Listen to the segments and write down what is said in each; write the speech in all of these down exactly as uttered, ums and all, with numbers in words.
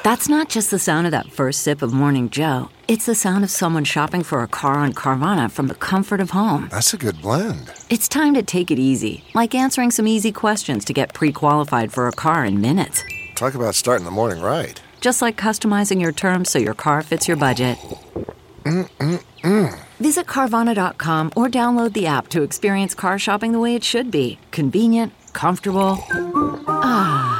That's not just the sound of that first sip of Morning Joe. It's the sound of someone shopping for a car on Carvana from the comfort of home. That's a good blend. It's time to take it easy, like answering some easy questions to get pre-qualified for a car in minutes. Talk about starting the morning right. Just like customizing your terms so your car fits your budget. Mm-mm-mm. Visit Carvana dot com or download the app to experience car shopping the way it should be. Convenient, comfortable. Ah.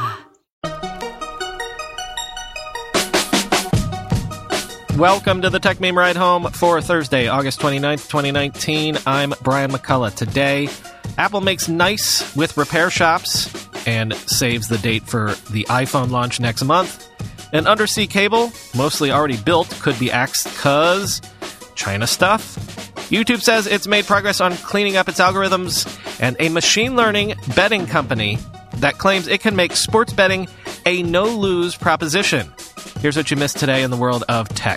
Welcome to the Tech Meme Ride Home for Thursday, August twenty-ninth, twenty nineteen. I'm Brian McCullough. Today, Apple makes nice with repair shops and saves the date for the iPhone launch next month. An undersea cable, mostly already built, could be axed cause China stuff. YouTube says it's made progress on cleaning up its algorithms, and a machine learning betting company that claims it can make sports betting a no-lose proposition. Here's what you missed today in the world of tech.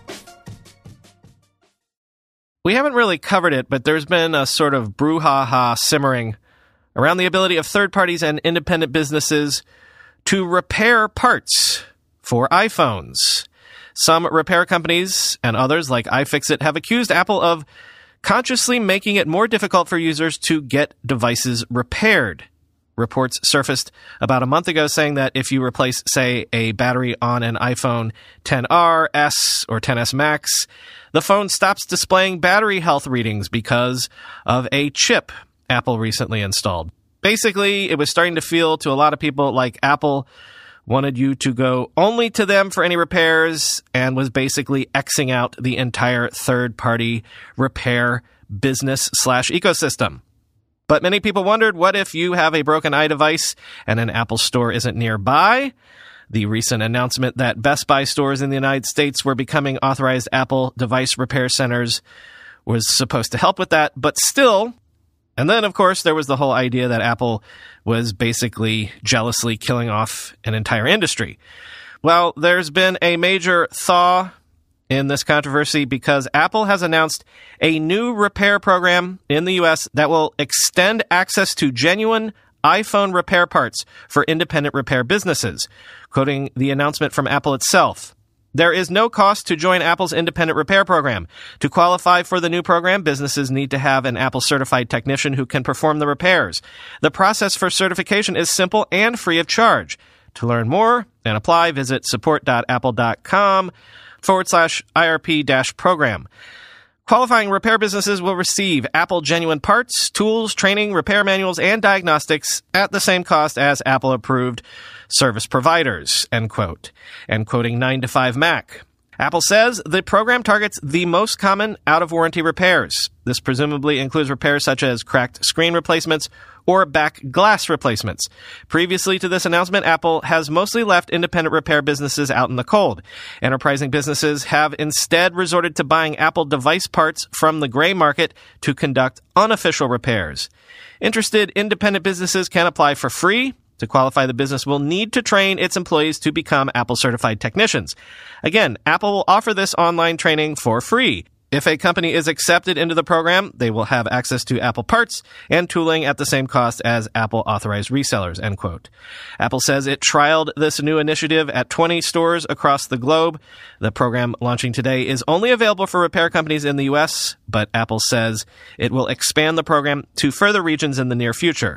We haven't really covered it, but there's been a sort of brouhaha simmering around the ability of third parties and independent businesses to repair parts for iPhones. Some repair companies and others, like iFixit, have accused Apple of consciously making it more difficult for users to get devices repaired. Reports surfaced about a month ago saying that if you replace, say, a battery on an iPhone X R, S, or X S Max, the phone stops displaying battery health readings because of a chip Apple recently installed. Basically, it was starting to feel to a lot of people like Apple wanted you to go only to them for any repairs and was basically Xing out the entire third-party repair business slash ecosystem. But many people wondered, what if you have a broken iDevice and an Apple store isn't nearby? The recent announcement that Best Buy stores in the United States were becoming authorized Apple device repair centers was supposed to help with that, but still. And then, of course, there was the whole idea that Apple was basically jealously killing off an entire industry. Well, there's been a major thaw in this controversy because Apple has announced a new repair program in the U S that will extend access to genuine iPhone repair parts for independent repair businesses. Quoting the announcement from Apple itself, "There is no cost to join Apple's independent repair program. To qualify for the new program, businesses need to have an Apple-certified technician who can perform the repairs. The process for certification is simple and free of charge. To learn more and apply, visit support.apple.com forward slash IRP dash program. Qualifying repair businesses will receive Apple genuine parts, tools, training, repair manuals, and diagnostics at the same cost as Apple-approved service providers," end quote. And quoting nine to five Mac. Apple says the program targets the most common out-of-warranty repairs. This presumably includes repairs such as cracked screen replacements or back glass replacements. Previously to this announcement, Apple has mostly left independent repair businesses out in the cold. Enterprising businesses have instead resorted to buying Apple device parts from the gray market to conduct unofficial repairs. Interested independent businesses can apply for free. To qualify, the business will need to train its employees to become Apple-certified technicians. Again, Apple will offer this online training for free. If a company is accepted into the program, they will have access to Apple parts and tooling at the same cost as Apple-authorized resellers, end quote. Apple says it trialed this new initiative at twenty stores across the globe. The program launching today is only available for repair companies in the U S, but Apple says it will expand the program to further regions in the near future.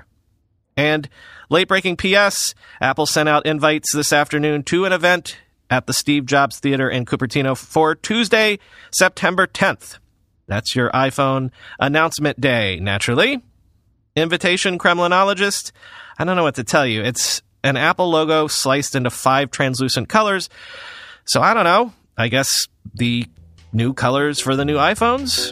And late-breaking P S, Apple sent out invites this afternoon to an event at the Steve Jobs Theater in Cupertino for Tuesday, September tenth. That's your iPhone announcement day, naturally. Invitation Kremlinologist, I don't know what to tell you. It's an Apple logo sliced into five translucent colors. So I don't know. I guess the new colors for the new iPhones?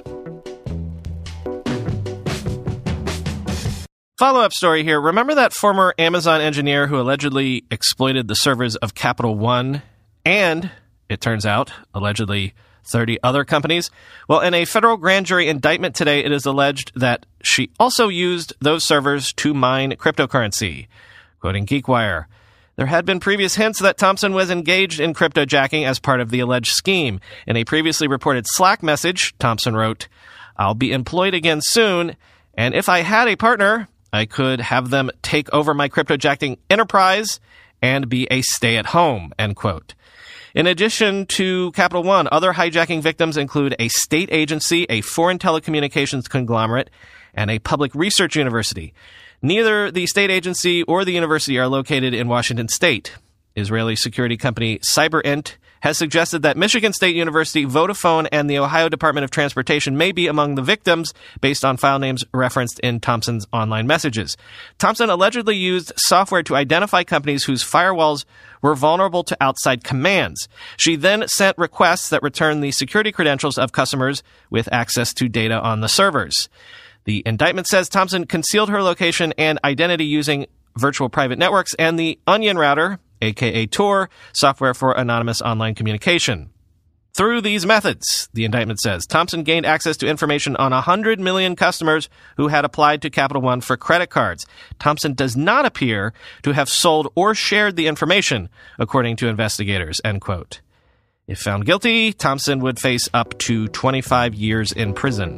Follow-up story here. Remember that former Amazon engineer who allegedly exploited the servers of Capital One and, it turns out, allegedly thirty other companies? Well, in a federal grand jury indictment today, it is alleged that she also used those servers to mine cryptocurrency. Quoting GeekWire, there had been previous hints that Thompson was engaged in cryptojacking as part of the alleged scheme. In a previously reported Slack message, Thompson wrote, "I'll be employed again soon, and if I had a partner, I could have them take over my cryptojacking enterprise and be a stay-at-home," end quote. In addition to Capital One, other hijacking victims include a state agency, a foreign telecommunications conglomerate, and a public research university. Neither the state agency or the university are located in Washington state. Israeli security company CyberInt has suggested that Michigan State University, Vodafone, and the Ohio Department of Transportation may be among the victims based on file names referenced in Thompson's online messages. Thompson allegedly used software to identify companies whose firewalls were vulnerable to outside commands. She then sent requests that returned the security credentials of customers with access to data on the servers. The indictment says Thompson concealed her location and identity using virtual private networks and the Onion router, aka Tor, software for anonymous online communication. Through these methods, the indictment says, Thompson gained access to information on one hundred million customers who had applied to Capital One for credit cards. Thompson does not appear to have sold or shared the information, according to investigators, end quote. If found guilty, Thompson would face up to twenty-five years in prison.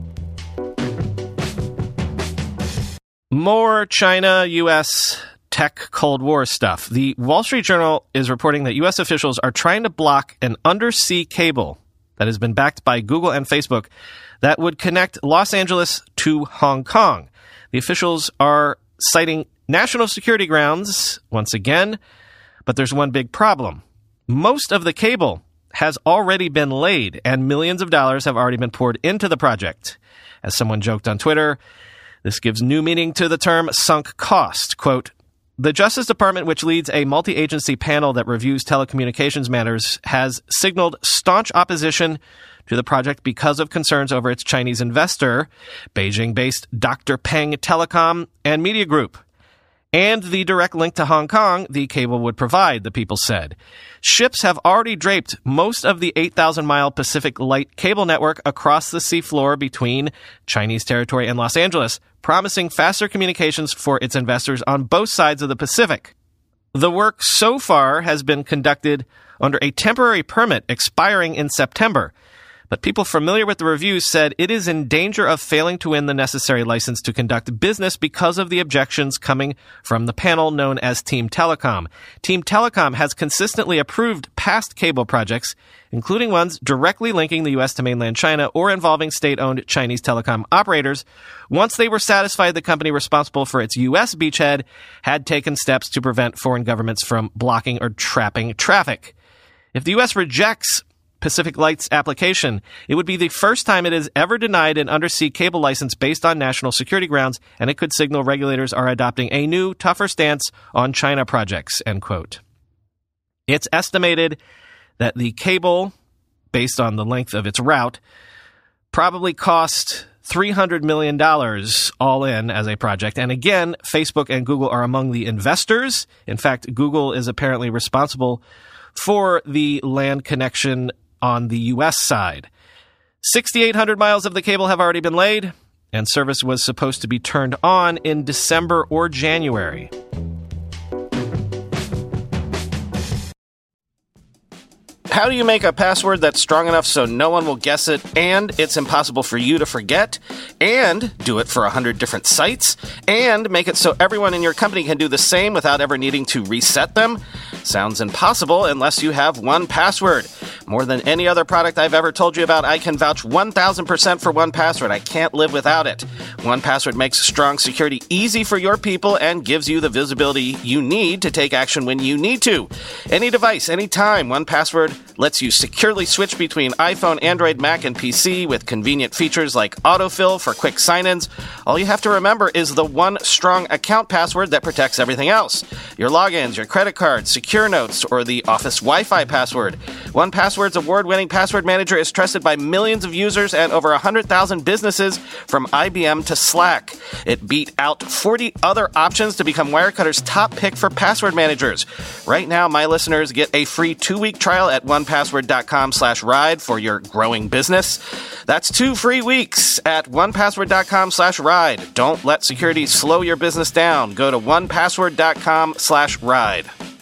More China U S tech Cold War stuff. The Wall Street Journal is reporting that U S officials are trying to block an undersea cable that has been backed by Google and Facebook that would connect Los Angeles to Hong Kong. The officials are citing national security grounds once again, but there's one big problem. Most of the cable has already been laid, and millions of dollars have already been poured into the project. As someone joked on Twitter, this gives new meaning to the term sunk cost. Quote, the Justice Department, which leads a multi-agency panel that reviews telecommunications matters, has signaled staunch opposition to the project because of concerns over its Chinese investor, Beijing-based Doctor Peng Telecom and Media Group, and the direct link to Hong Kong the cable would provide, the people said. Ships have already draped most of the eight thousand mile Pacific Light cable network across the seafloor between Chinese territory and Los Angeles, promising faster communications for its investors on both sides of the Pacific. The work so far has been conducted under a temporary permit expiring in September, but people familiar with the review said it is in danger of failing to win the necessary license to conduct business because of the objections coming from the panel known as Team Telecom. Team Telecom has consistently approved past cable projects, including ones directly linking the U S to mainland China or involving state-owned Chinese telecom operators, once they were satisfied the company responsible for its U S beachhead had taken steps to prevent foreign governments from blocking or trapping traffic. If the U S rejects Pacific Light's application, it would be the first time it has ever denied an undersea cable license based on national security grounds, and it could signal regulators are adopting a new, tougher stance on China projects, end quote. It's estimated that the cable, based on the length of its route, probably cost three hundred million dollars all in as a project. And again, Facebook and Google are among the investors. In fact, Google is apparently responsible for the land connection on the U S side. six thousand eight hundred miles of the cable have already been laid, and service was supposed to be turned on in December or January. How do you make a password that's strong enough so no one will guess it, and it's impossible for you to forget, and do it for one hundred different sites, and make it so everyone in your company can do the same without ever needing to reset them? Sounds impossible unless you have one Password. More than any other product I've ever told you about, I can vouch one thousand percent for one Password. I can't live without it. one Password makes strong security easy for your people and gives you the visibility you need to take action when you need to. Any device, anytime, one Password lets you securely switch between iPhone, Android, Mac, and P C with convenient features like autofill for quick sign-ins. All you have to remember is the one strong account password that protects everything else. Your logins, your credit cards, secure notes, or the Office Wi-Fi password. one Password's award-winning password manager is trusted by millions of users and over one hundred thousand businesses from I B M to Slack. It beat out forty other options to become Wirecutter's top pick for password managers. Right now, my listeners get a free two-week trial at one password dot com slash ride for your growing business. That's two free weeks at one password dot com slash ride. Don't let security slow your business down. Go to one password dot com slash ride.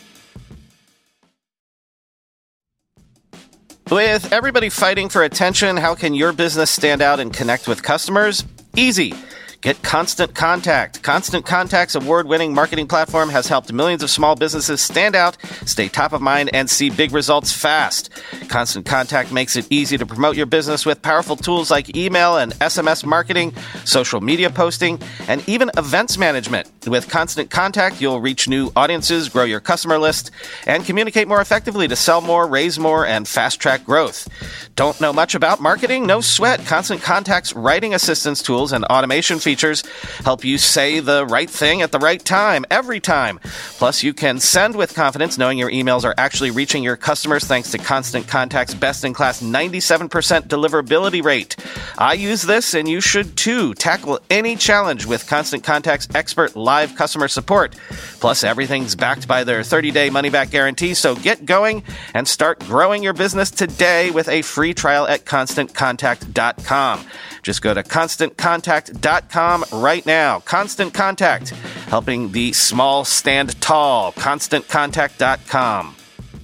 With everybody fighting for attention, how can your business stand out and connect with customers? Easy. Get Constant Contact. Constant Contact's award-winning marketing platform has helped millions of small businesses stand out, stay top of mind, and see big results fast. Constant Contact makes it easy to promote your business with powerful tools like email and S M S marketing, social media posting, and even events management. With Constant Contact, you'll reach new audiences, grow your customer list, and communicate more effectively to sell more, raise more, and fast-track growth. Don't know much about marketing? No sweat. Constant Contact's writing assistance tools and automation features help you say the right thing at the right time, every time. Plus, you can send with confidence knowing your emails are actually reaching your customers thanks to Constant Contact's best-in-class ninety-seven percent deliverability rate. I use this, and you should too. Tackle any challenge with Constant Contact's expert live customer support. Plus, everything's backed by their thirty-day money-back guarantee, so get going and start growing your business today with a free trial at constant contact dot com. Just go to constant contact dot com right now. Constant Contact, helping the small stand tall. constant contact dot com.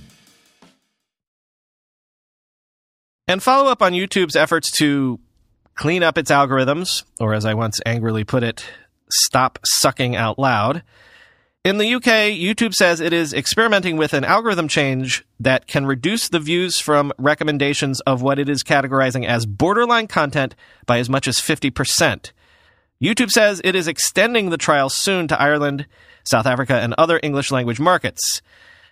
And follow up on YouTube's efforts to clean up its algorithms, or as I once angrily put it, stop sucking out loud. In the U K, YouTube says it is experimenting with an algorithm change that can reduce the views from recommendations of what it is categorizing as borderline content by as much as fifty percent. YouTube says it is extending the trial soon to Ireland, South Africa, and other English-language markets.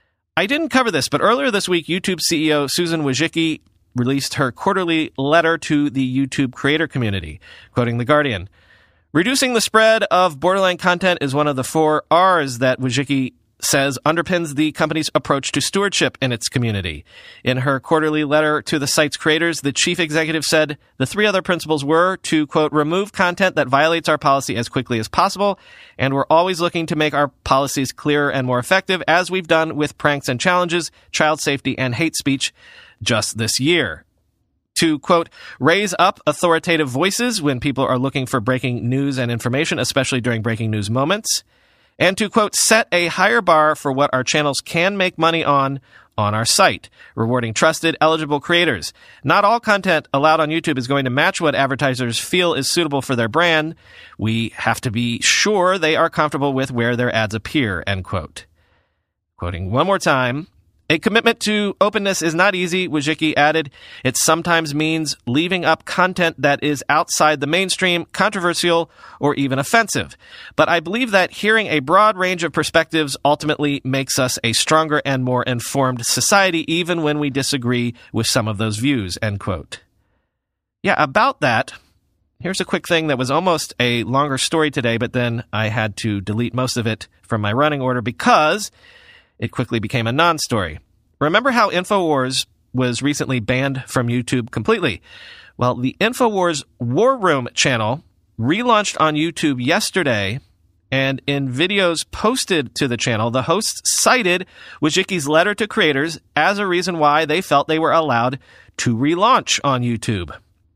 I didn't cover this, but earlier this week, YouTube C E O Susan Wojcicki released her quarterly letter to the YouTube creator community, quoting The Guardian. Reducing the spread of borderline content is one of the four R's that Wojcicki says underpins the company's approach to stewardship in its community. In her quarterly letter to the site's creators, the chief executive said the three other principles were to, quote, remove content that violates our policy as quickly as possible, and we're always looking to make our policies clearer and more effective, as we've done with pranks and challenges, child safety, and hate speech just this year. To, quote, raise up authoritative voices when people are looking for breaking news and information, especially during breaking news moments. And to, quote, set a higher bar for what our channels can make money on on our site, rewarding trusted, eligible creators. Not all content allowed on YouTube is going to match what advertisers feel is suitable for their brand. We have to be sure they are comfortable with where their ads appear, end quote. Quoting one more time, a commitment to openness is not easy, Wojcicki added. It sometimes means leaving up content that is outside the mainstream, controversial, or even offensive. But I believe that hearing a broad range of perspectives ultimately makes us a stronger and more informed society, even when we disagree with some of those views, end quote. Yeah, about that, here's a quick thing that was almost a longer story today, but then I had to delete most of it from my running order because it quickly became a non-story. Remember how InfoWars was recently banned from YouTube completely? Well, the InfoWars War Room channel relaunched on YouTube yesterday, and in videos posted to the channel, the hosts cited Wojcicki's letter to creators as a reason why they felt they were allowed to relaunch on YouTube.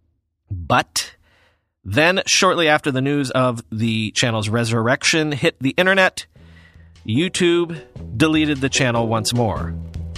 But then, shortly after the news of the channel's resurrection hit the internet, YouTube deleted the channel once more.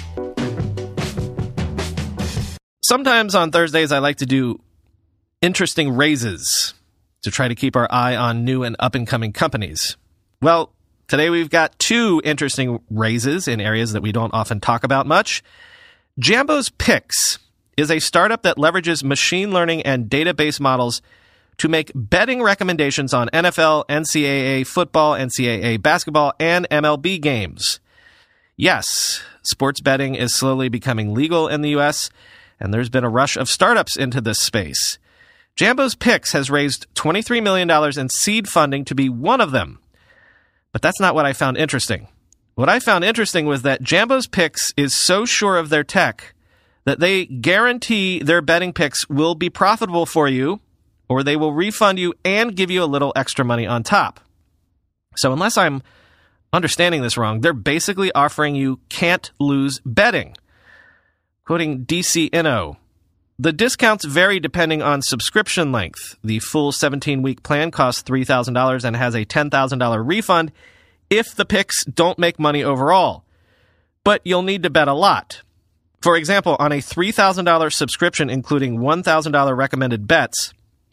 Sometimes on Thursdays, I like to do interesting raises to try to keep our eye on new and up-and-coming companies. Well, today we've got two interesting raises in areas that we don't often talk about much. Jambo's Picks is a startup that leverages machine learning and database models to make betting recommendations on N F L, N C double A football, N C double A basketball, and M L B games. Yes, sports betting is slowly becoming legal in the U S, and there's been a rush of startups into this space. Jambo's Picks has raised twenty-three million dollars in seed funding to be one of them. But that's not what I found interesting. What I found interesting was that Jambo's Picks is so sure of their tech that they guarantee their betting picks will be profitable for you, or they will refund you and give you a little extra money on top. So unless I'm understanding this wrong, they're basically offering you can't lose betting. Quoting D C Inno, the discounts vary depending on subscription length. The full seventeen-week plan costs three thousand dollars and has a ten thousand dollars refund if the picks don't make money overall. But you'll need to bet a lot. For example, on a three thousand dollars subscription including one thousand dollars recommended bets,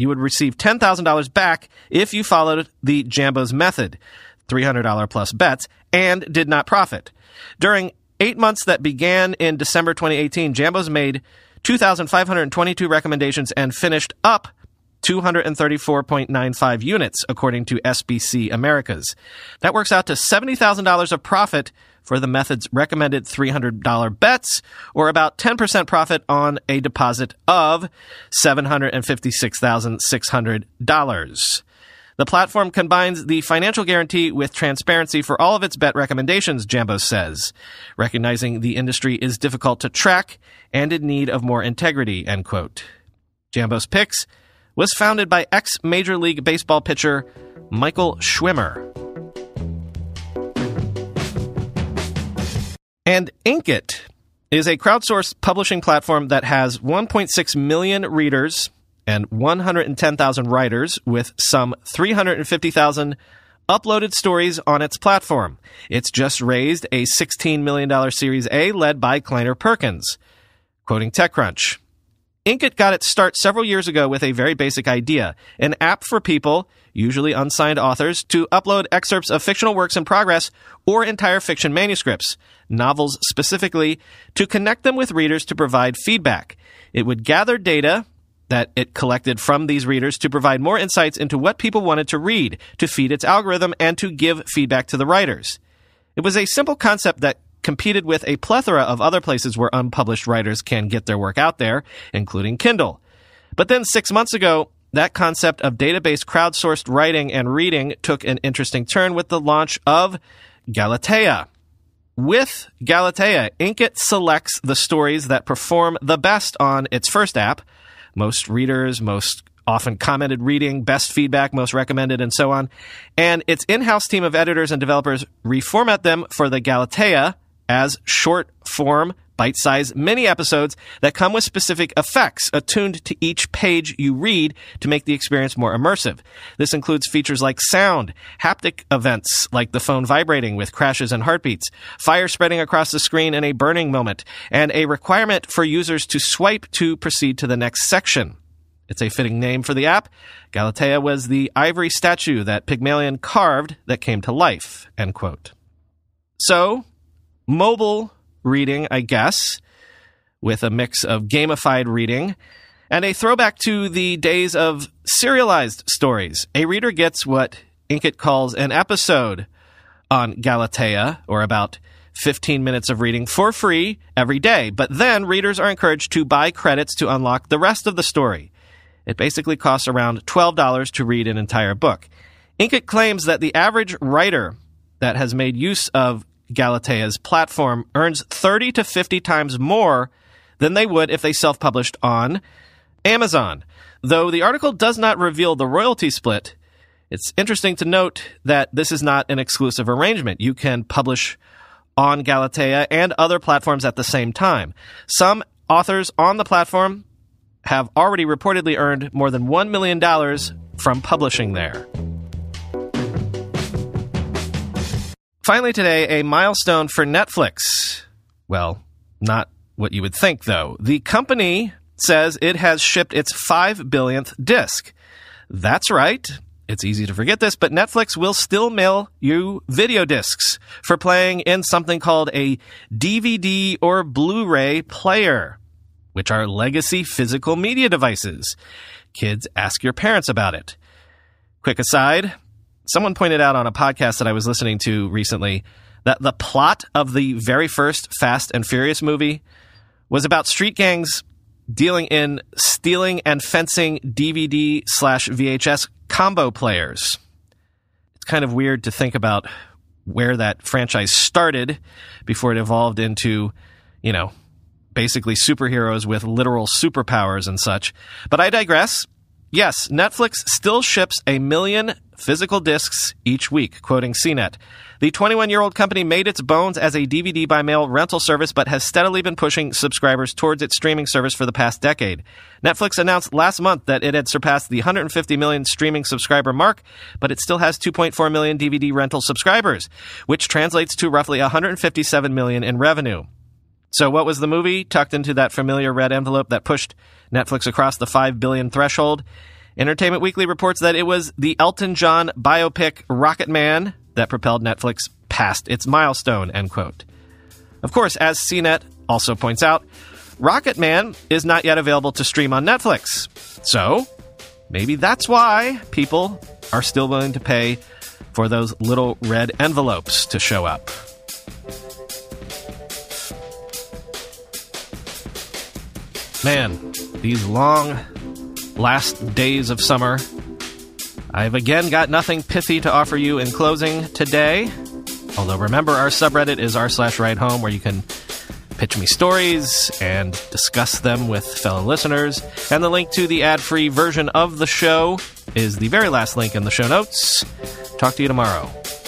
You would receive ten thousand dollars back if you followed the Jambos method, three hundred dollars plus bets, and did not profit. During eight months that began in December twenty eighteen, Jambos made two thousand five hundred twenty-two recommendations and finished up two hundred thirty-four point nine five units, according to S B C Americas. That works out to seventy thousand dollars of profit for the method's recommended three hundred dollars bets, or about ten percent profit on a deposit of seven hundred fifty-six thousand six hundred dollars. The platform combines the financial guarantee with transparency for all of its bet recommendations, Jambos says, recognizing the industry is difficult to track and in need of more integrity, end quote. Jambos Picks was founded by ex-Major League Baseball pitcher Michael Schwimmer. And Inkit is a crowdsourced publishing platform that has one point six million readers and one hundred ten thousand writers, with some three hundred fifty thousand uploaded stories on its platform. It's just raised a sixteen million dollars Series A led by Kleiner Perkins. Quoting TechCrunch, Inkit got its start several years ago with a very basic idea, an app for people, usually unsigned authors, to upload excerpts of fictional works in progress or entire fiction manuscripts, novels specifically, to connect them with readers to provide feedback. It would gather data that it collected from these readers to provide more insights into what people wanted to read, to feed its algorithm, and to give feedback to the writers. It was a simple concept that competed with a plethora of other places where unpublished writers can get their work out there, including Kindle. But then six months ago, that concept of database crowdsourced writing and reading took an interesting turn with the launch of Galatea. With Galatea, Inkit selects the stories that perform the best on its first app, most readers, most often commented reading, best feedback, most recommended, and so on. And its in-house team of editors and developers reformat them for the Galatea as short-form, bite-sized mini-episodes that come with specific effects attuned to each page you read to make the experience more immersive. This includes features like sound, haptic events like the phone vibrating with crashes and heartbeats, fire spreading across the screen in a burning moment, and a requirement for users to swipe to proceed to the next section. It's a fitting name for the app. Galatea was the ivory statue that Pygmalion carved that came to life, end quote. So, mobile reading, I guess, with a mix of gamified reading and a throwback to the days of serialized stories. A reader gets what Inkit calls an episode on Galatea, or about fifteen minutes of reading for free every day. But then readers are encouraged to buy credits to unlock the rest of the story. It basically costs around twelve dollars to read an entire book. Inkit claims that the average writer that has made use of Galatea's platform earns thirty to fifty times more than they would if they self-published on Amazon. Though the article does not reveal the royalty split, it's interesting to note that this is not an exclusive arrangement. You can publish on Galatea and other platforms at the same time. Some authors on the platform have already reportedly earned more than one million dollars from publishing there. Finally today, a milestone for Netflix. Well, not what you would think, though. The company says it has shipped its five billionth disc. That's right. It's easy to forget this, but Netflix will still mail you video discs for playing in something called a D V D or Blu-ray player, which are legacy physical media devices. Kids, ask your parents about it. Quick aside, someone pointed out on a podcast that I was listening to recently that the plot of the very first Fast and Furious movie was about street gangs dealing in stealing and fencing D V D slash V H S combo players. It's kind of weird to think about where that franchise started before it evolved into, you know, basically superheroes with literal superpowers and such. But I digress. Yes, Netflix still ships a million physical discs each week, quoting C net. The twenty-one-year-old company made its bones as a D V D by mail rental service, but has steadily been pushing subscribers towards its streaming service for the past decade. Netflix announced last month that it had surpassed the one hundred fifty million streaming subscriber mark, but it still has two point four million D V D rental subscribers, which translates to roughly one hundred fifty-seven million in revenue. So what was the movie tucked into that familiar red envelope that pushed Netflix across the five billion threshold? Entertainment Weekly reports that it was the Elton John biopic Rocket Man that propelled Netflix past its milestone, end quote. Of course, as C net also points out, Rocket Man is not yet available to stream on Netflix. So, maybe that's why people are still willing to pay for those little red envelopes to show up. Man, these long last days of summer. I've again got nothing pithy to offer you in closing today. Although remember, our subreddit is r slash ride home, where you can pitch me stories and discuss them with fellow listeners. And the link to the ad-free version of the show is the very last link in the show notes. Talk to you tomorrow.